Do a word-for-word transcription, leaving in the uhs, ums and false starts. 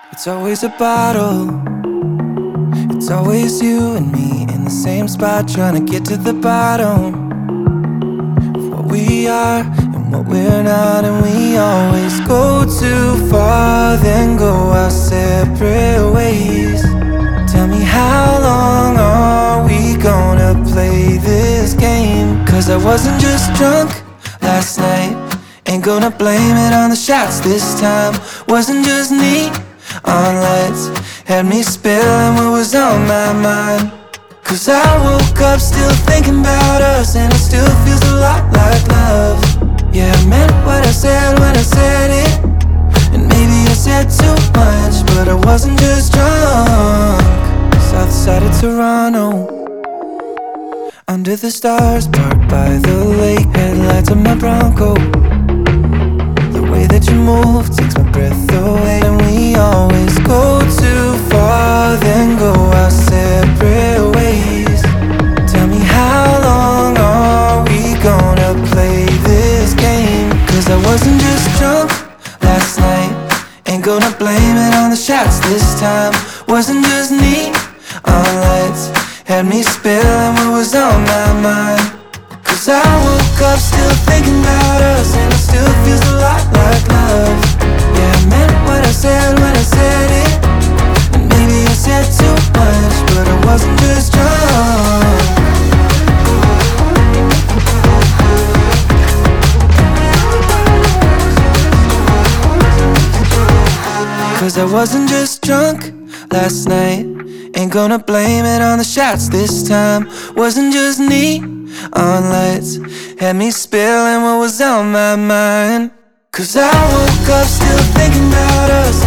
It's always a bottle. It's always you and me in the same spot, trying to get to the bottom of what we are and what we're not. And we always go too far, then go our separate ways. Tell me, how long are we gonna play this game? Cause I wasn't just drunk last night, ain't gonna blame it on the shots this time. Wasn't just neat on lights, had me spilling what was on my mind. Cause I woke up still thinking about us, and it still feels a lot like love. Yeah, I meant what I said when I said it, and maybe I said too much, but I wasn't just drunk. South side of Toronto, under the stars, parked by the lake, headlights of my Bronco. The way that you move takes my breath away. And we always go too far, then go our separate ways. Tell me, how long are we gonna play this game? Cause I wasn't just drunk last night, ain't gonna blame it on the shots this time. Wasn't just neat on lights, had me spilling what was on my mind. Cause I woke up still thinking about us, and it still feels a lot like love. Yeah, I meant what I said when I said it, and maybe I said too much, but I wasn't just drunk. Cause I wasn't just drunk last night, ain't gonna blame it on the shots this time. Wasn't just neat on lights, had me spilling what was on my mind. Cause I woke up still thinking about us,